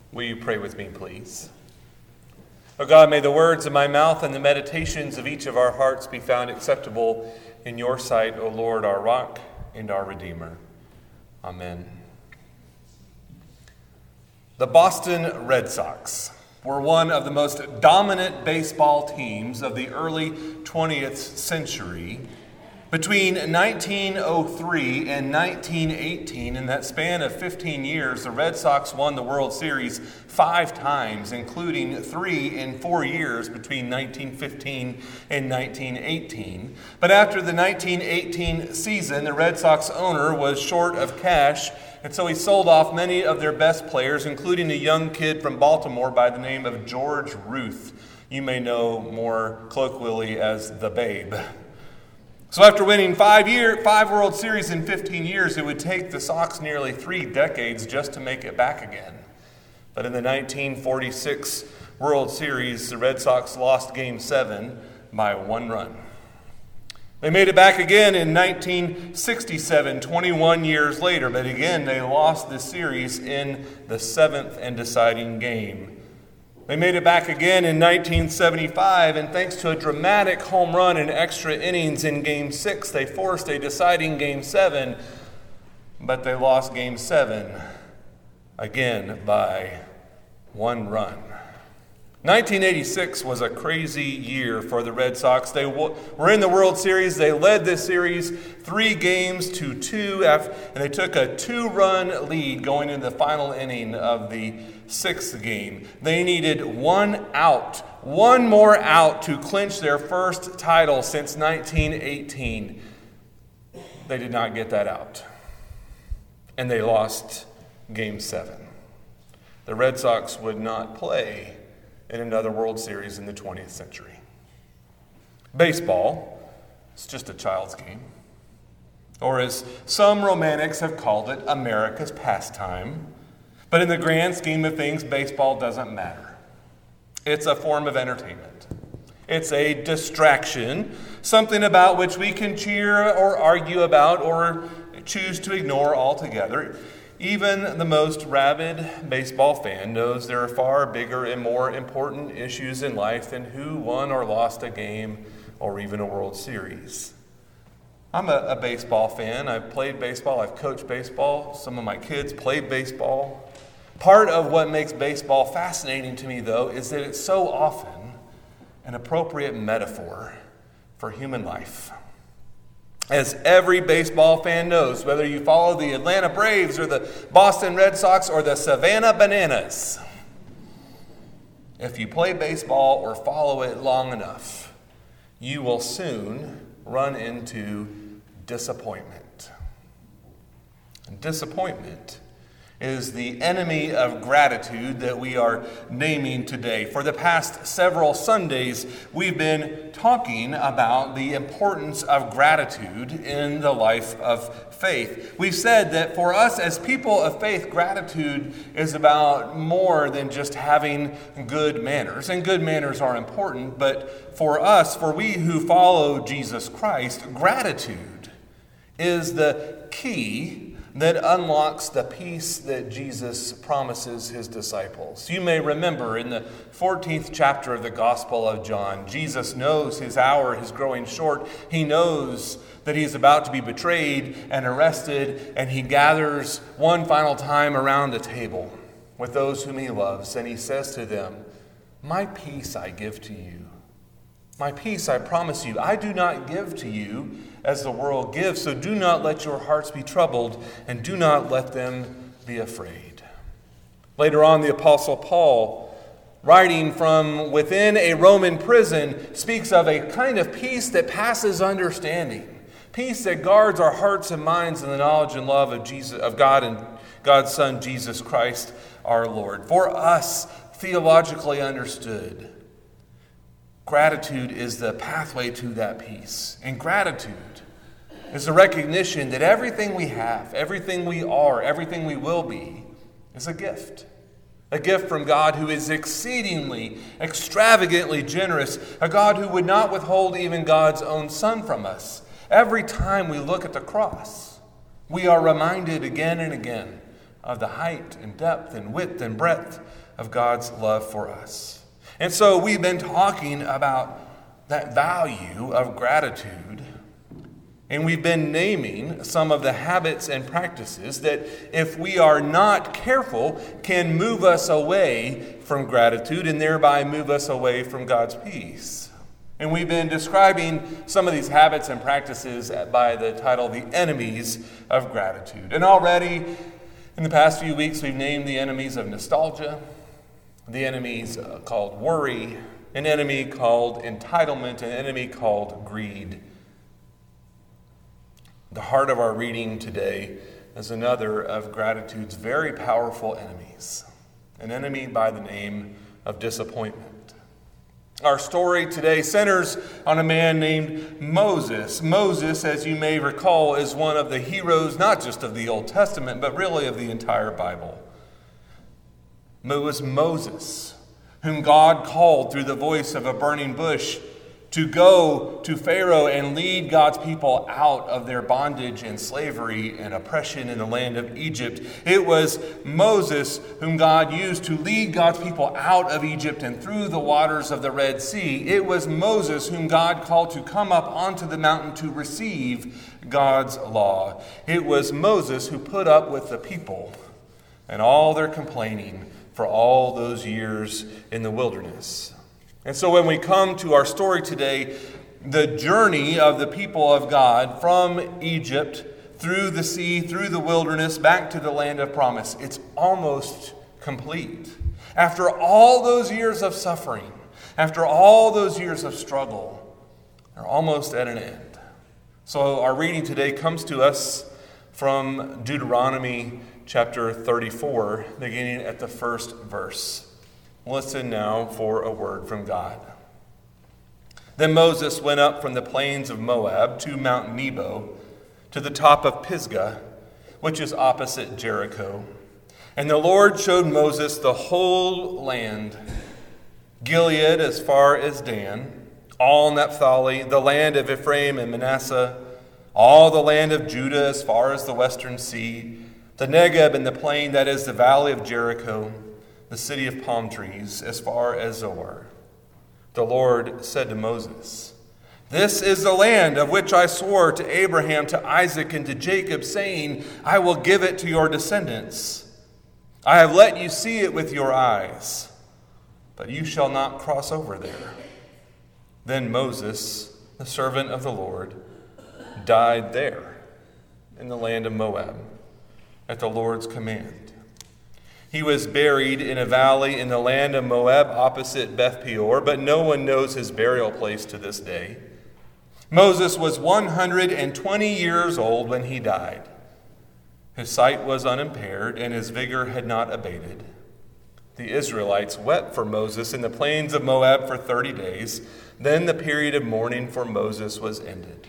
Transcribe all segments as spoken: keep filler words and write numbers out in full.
Will you pray with me, please? O God, may the words of my mouth and the meditations of each of our hearts be found acceptable in your sight, O Lord, our rock and our Redeemer. Amen. The Boston Red Sox were one of the most dominant baseball teams of the early twentieth century. Between nineteen oh three and nineteen eighteen, in that span of fifteen years, the Red Sox won the World Series five times, including three in four years between nineteen fifteen and nineteen eighteen. But after the nineteen eighteen season, the Red Sox owner was short of cash, and so he sold off many of their best players, including a young kid from Baltimore by the name of George Ruth. You may know more colloquially as the Babe. So after winning five year, five World Series in fifteen years, it would take the Sox nearly three decades just to make it back again. But in the nineteen forty-six World Series, the Red Sox lost Game seven by one run. They made it back again in nineteen sixty-seven, twenty-one years later, but again they lost the series in the seventh and deciding game. They made it back again in nineteen seventy-five, and thanks to a dramatic home run in extra innings in Game six, they forced a deciding Game seven, but they lost Game seven again by one run. nineteen eighty-six was a crazy year for the Red Sox. They w- were in the World Series. They led this series three games to two, after, and they took a two-run lead going into the final inning of the sixth game. They needed one out, one more out to clinch their first title since nineteen eighteen. They did not get that out, and they lost Game seven. The Red Sox would not play in another World Series in the twentieth century. Baseball is just a child's game, or as some romantics have called it, America's pastime. But in the grand scheme of things, baseball doesn't matter. It's a form of entertainment. It's a distraction, something about which we can cheer or argue about or choose to ignore altogether. Even the most rabid baseball fan knows there are far bigger and more important issues in life than who won or lost a game or even a World Series. I'm a, a baseball fan. I've played baseball. I've coached baseball. Some of my kids played baseball. Part of what makes baseball fascinating to me, though, is that it's so often an appropriate metaphor for human life. As every baseball fan knows, whether you follow the Atlanta Braves or the Boston Red Sox or the Savannah Bananas, if you play baseball or follow it long enough, you will soon run into disappointment. And disappointment is the enemy of gratitude that we are naming today. For the past several Sundays, we've been talking about the importance of gratitude in the life of faith. We've said that for us as people of faith, gratitude is about more than just having good manners. And good manners are important, but for us, for we who follow Jesus Christ, gratitude is the key that unlocks the peace that Jesus promises his disciples. You may remember in the fourteenth chapter of the Gospel of John, Jesus knows his hour is growing short. He knows that he's about to be betrayed and arrested, and he gathers one final time around the table with those whom he loves, and he says to them, "My peace I give to you. My peace I promise you. I do not give to you as the world gives, so do not let your hearts be troubled, and do not let them be afraid." Later on, the Apostle Paul, writing from within a Roman prison, speaks of a kind of peace that passes understanding, peace that guards our hearts and minds in the knowledge and love of Jesus, of God and God's Son, Jesus Christ, our Lord. For us, theologically understood, gratitude is the pathway to that peace. And gratitude is the recognition that everything we have, everything we are, everything we will be is a gift. A gift from God who is exceedingly, extravagantly generous. A God who would not withhold even God's own Son from us. Every time we look at the cross, we are reminded again and again of the height and depth and width and breadth of God's love for us. And so we've been talking about that value of gratitude, and we've been naming some of the habits and practices that, if we are not careful, can move us away from gratitude and thereby move us away from God's peace. And we've been describing some of these habits and practices by the title, The Enemies of Gratitude. And already, in the past few weeks, we've named the enemies of nostalgia, the enemies uh, called worry, an enemy called entitlement, an enemy called greed. The heart of our reading today is another of gratitude's very powerful enemies, an enemy by the name of disappointment. Our story today centers on a man named Moses. Moses, as you may recall, is one of the heroes, not just of the Old Testament, but really of the entire Bible. It was Moses, whom God called through the voice of a burning bush to go to Pharaoh and lead God's people out of their bondage and slavery and oppression in the land of Egypt. It was Moses whom God used to lead God's people out of Egypt and through the waters of the Red Sea. It was Moses whom God called to come up onto the mountain to receive God's law. It was Moses who put up with the people and all their complaining for all those years in the wilderness. And so when we come to our story today, the journey of the people of God from Egypt, through the sea, through the wilderness, back to the land of promise, it's almost complete. After all those years of suffering, after all those years of struggle, they're almost at an end. So our reading today comes to us from Deuteronomy chapter thirty-four, beginning at the first verse. Listen now for a word from God. Then Moses went up from the plains of Moab to Mount Nebo, to the top of Pisgah, which is opposite Jericho. And the Lord showed Moses the whole land, Gilead as far as Dan, all Naphtali, the land of Ephraim and Manasseh, all the land of Judah as far as the western sea, the Negeb and the plain that is the valley of Jericho, the city of palm trees, as far as Zoar. The Lord said to Moses, "This is the land of which I swore to Abraham, to Isaac, and to Jacob, saying, I will give it to your descendants. I have let you see it with your eyes, but you shall not cross over there." Then Moses, the servant of the Lord, died there in the land of Moab at the Lord's command. He was buried in a valley in the land of Moab opposite Beth Peor, but no one knows his burial place to this day. Moses was one hundred twenty years old when he died. His sight was unimpaired and his vigor had not abated. The Israelites wept for Moses in the plains of Moab for thirty days. Then the period of mourning for Moses was ended.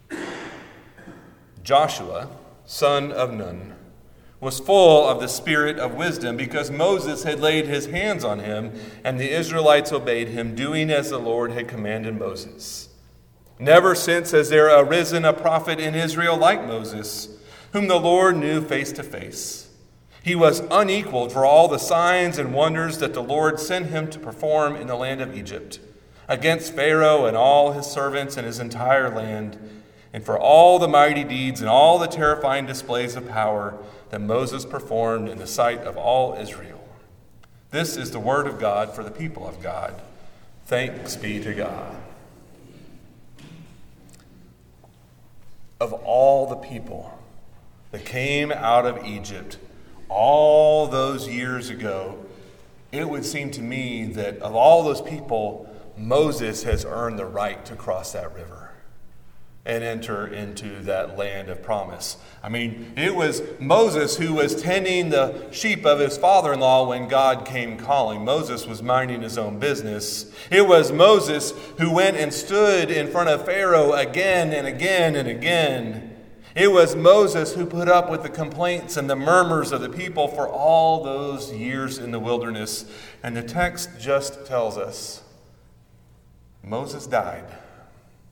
Joshua, son of Nun, was full of the spirit of wisdom because Moses had laid his hands on him, and the Israelites obeyed him, doing as the Lord had commanded Moses. Never since has there arisen a prophet in Israel like Moses, whom the Lord knew face to face. He was unequaled for all the signs and wonders that the Lord sent him to perform in the land of Egypt, against Pharaoh and all his servants and his entire land, and for all the mighty deeds and all the terrifying displays of power that Moses performed in the sight of all Israel. This is the word of God for the people of God. Thanks be to God. Of all the people that came out of Egypt all those years ago, it would seem to me that of all those people, Moses has earned the right to cross that river and enter into that land of promise. I mean, it was Moses who was tending the sheep of his father-in-law when God came calling. Moses was minding his own business. It was Moses who went and stood in front of Pharaoh again and again and again. It was Moses who put up with the complaints and the murmurs of the people for all those years in the wilderness. And the text just tells us Moses died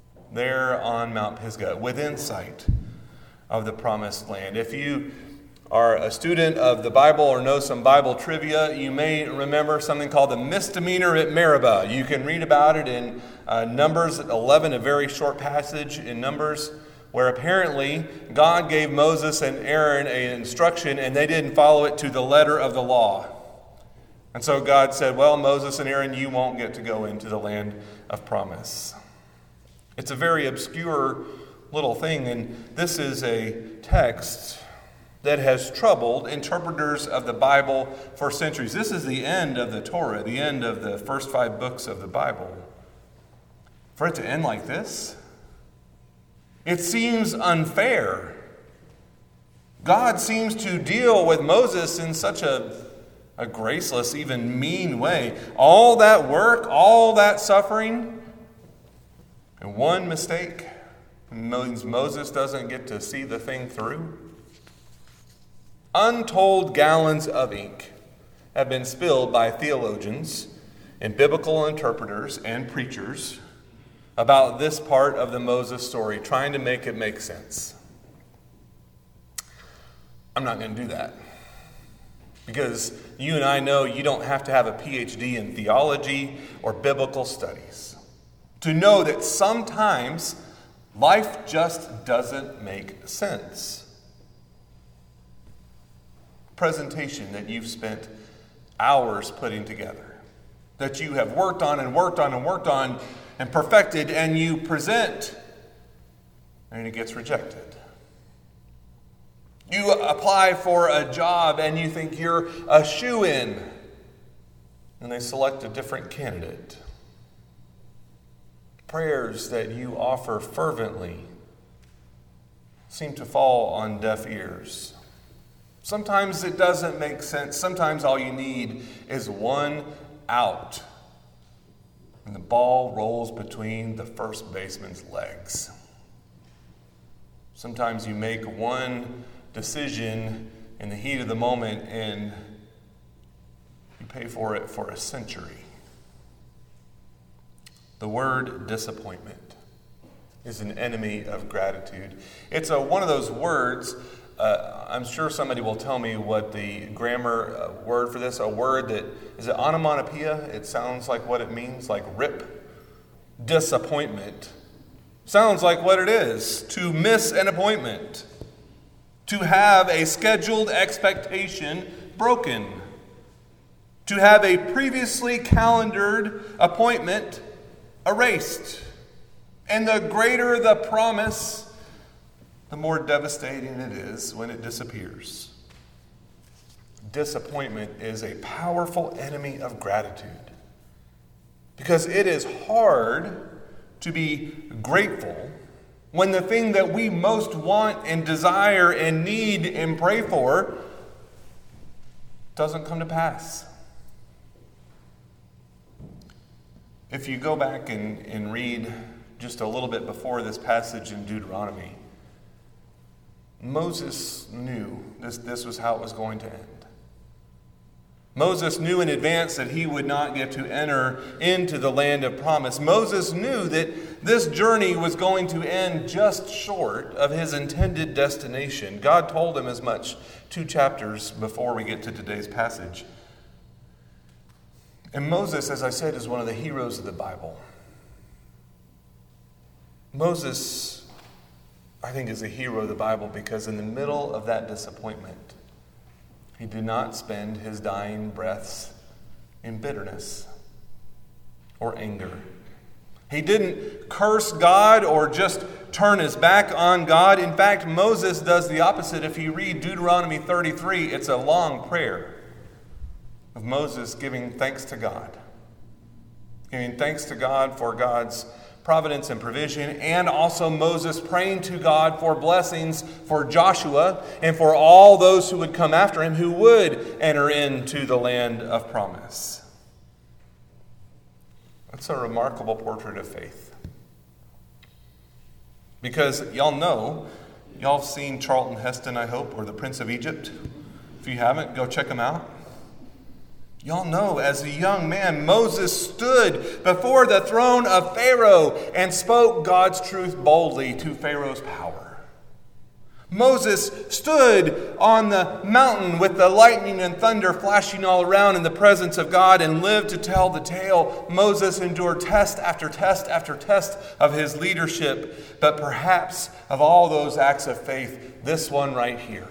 there on Mount Pisgah, within sight of the promised land. If you are a student of the Bible or know some Bible trivia, you may remember something called the misdemeanor at Meribah. You can read about it in uh, Numbers eleven, a very short passage in Numbers, where apparently God gave Moses and Aaron an instruction and they didn't follow it to the letter of the law. And so God said, well, Moses and Aaron, you won't get to go into the land of promise. It's a very obscure little thing, and this is a text that has troubled interpreters of the Bible for centuries. This is the end of the Torah, the end of the first five books of the Bible. For it to end like this, it seems unfair. God seems to deal with Moses in such a A graceless, even mean way. All that work, all that suffering, and one mistake means Moses doesn't get to see the thing through. Untold gallons of ink have been spilled by theologians and biblical interpreters and preachers about this part of the Moses story, trying to make it make sense. I'm not going to do that. Because you and I know you don't have to have a P H D in theology or biblical studies to know that sometimes life just doesn't make sense. Presentation that you've spent hours putting together, that you have worked on and worked on and worked on and perfected, and you present, and it gets rejected. You apply for a job and you think you're a shoo-in, and they select a different candidate. Prayers that you offer fervently seem to fall on deaf ears. Sometimes it doesn't make sense. Sometimes all you need is one out, and the ball rolls between the first baseman's legs. Sometimes you make one decision in the heat of the moment and you pay for it for a century. The word disappointment is an enemy of gratitude. It's a, one of those words, uh, I'm sure somebody will tell me what the grammar uh, word for this, a word that, is it onomatopoeia? It sounds like what it means, like rip. Disappointment. Sounds like what it is, to miss an appointment. To have a scheduled expectation broken. To have a previously calendared appointment erased. And the greater the promise, the more devastating it is when it disappears. Disappointment is a powerful enemy of gratitude. Because it is hard to be grateful when the thing that we most want and desire and need and pray for doesn't come to pass. If you go back and, and read just a little bit before this passage in Deuteronomy, Moses knew this, this was how it was going to end. Moses knew in advance that he would not get to enter into the land of promise. Moses knew that this journey was going to end just short of his intended destination. God told him as much two chapters before we get to today's passage. And Moses, as I said, is one of the heroes of the Bible. Moses, I think, is a hero of the Bible because in the middle of that disappointment, he did not spend his dying breaths in bitterness or anger. He didn't curse God or just turn his back on God. In fact, Moses does the opposite. If you read Deuteronomy thirty-three, it's a long prayer of Moses giving thanks to God. Giving thanks to God for God's providence and provision, and also Moses praying to God for blessings for Joshua and for all those who would come after him who would enter into the land of promise. That's a remarkable portrait of faith. Because y'all know, y'all have seen Charlton Heston, I hope, or The Prince of Egypt. If you haven't, go check him out. Y'all know, as a young man, Moses stood before the throne of Pharaoh and spoke God's truth boldly to Pharaoh's power. Moses stood on the mountain with the lightning and thunder flashing all around in the presence of God and lived to tell the tale. Moses endured test after test after test of his leadership, but perhaps of all those acts of faith, this one right here,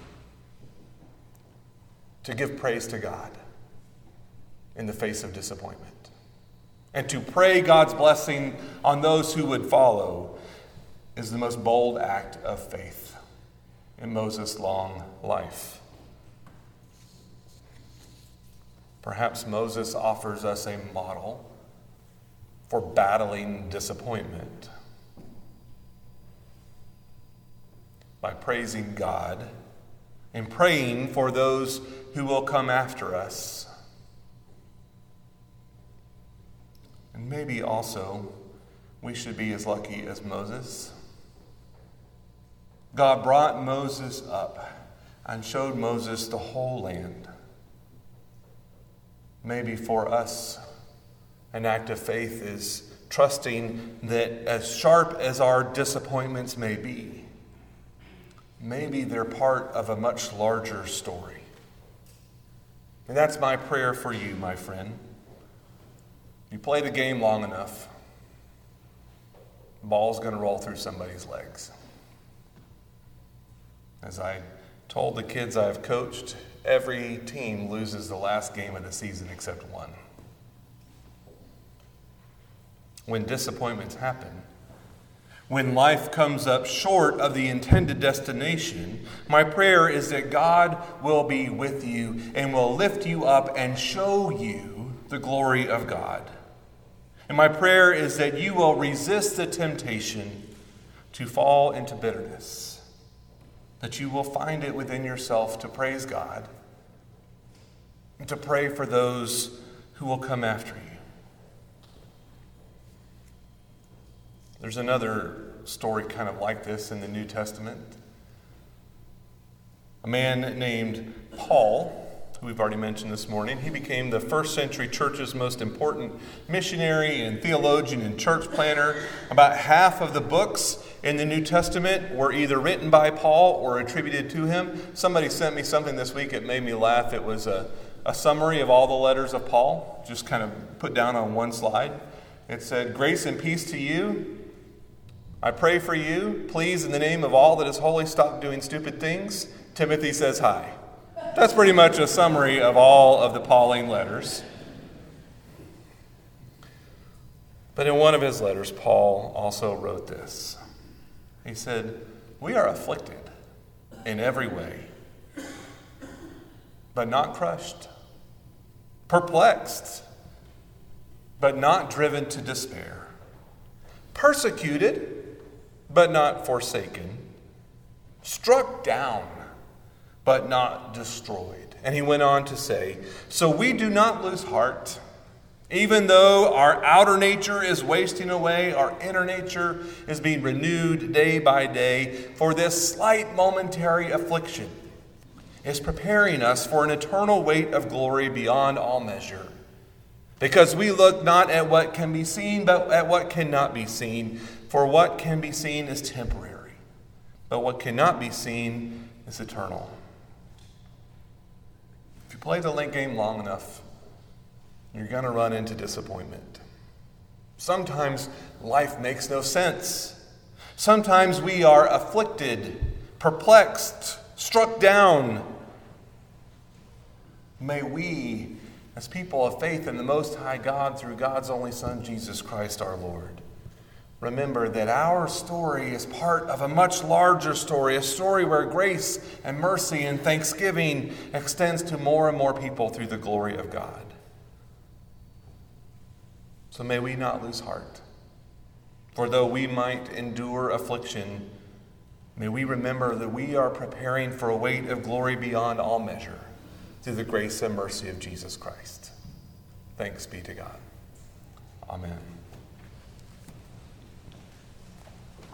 to give praise to God in the face of disappointment and to pray God's blessing on those who would follow, is the most bold act of faith in Moses' long life. Perhaps Moses offers us a model for battling disappointment by praising God and praying for those who will come after us. And maybe also we should be as lucky as Moses. God brought Moses up and showed Moses the whole land. Maybe for us, an act of faith is trusting that as sharp as our disappointments may be, maybe they're part of a much larger story. And that's my prayer for you, my friend. You play the game long enough, the ball's going to roll through somebody's legs. As I told the kids I've coached, every team loses the last game of the season except one. When disappointments happen, when life comes up short of the intended destination, my prayer is that God will be with you and will lift you up and show you the glory of God. And my prayer is that you will resist the temptation to fall into bitterness, that you will find it within yourself to praise God and to pray for those who will come after you. There's another story kind of like this in the New Testament. A man named Paul, who we've already mentioned this morning, he became the first century church's most important missionary and theologian and church planner. About half of the books in the New Testament were either written by Paul or attributed to him. Somebody sent me something this week. It made me laugh. It was a, a summary of all the letters of Paul, just kind of put down on one slide. It said, "Grace and peace to you. I pray for you. Please, in the name of all that is holy, stop doing stupid things. Timothy says hi." That's pretty much a summary of all of the Pauline letters. But in one of his letters, Paul also wrote this. He said, "We are afflicted in every way, but not crushed, perplexed, but not driven to despair, persecuted, but not forsaken, struck down, but not destroyed." And he went on to say, "So we do not lose heart. Even though our outer nature is wasting away, our inner nature is being renewed day by day. For this slight momentary affliction is preparing us for an eternal weight of glory beyond all measure. Because we look not at what can be seen, but at what cannot be seen. For what can be seen is temporary, but what cannot be seen is eternal." If you play the link game long enough, you're going to run into disappointment. Sometimes life makes no sense. Sometimes we are afflicted, perplexed, struck down. May we, as people of faith in the Most High God through God's only Son, Jesus Christ our Lord, remember that our story is part of a much larger story, a story where grace and mercy and thanksgiving extends to more and more people through the glory of God. So may we not lose heart. For though we might endure affliction, may we remember that we are preparing for a weight of glory beyond all measure through the grace and mercy of Jesus Christ. Thanks be to God. Amen.